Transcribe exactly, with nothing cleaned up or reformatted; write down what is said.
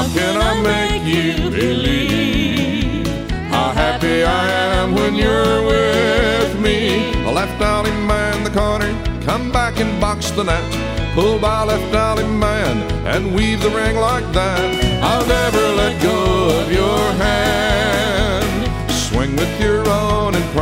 How can I make you believe how happy I am when you're with me? A left alley man, the corner, come back and box the net. Pull by left alley man and weave the ring like that. I'll never let go of your hand. Swing with your own and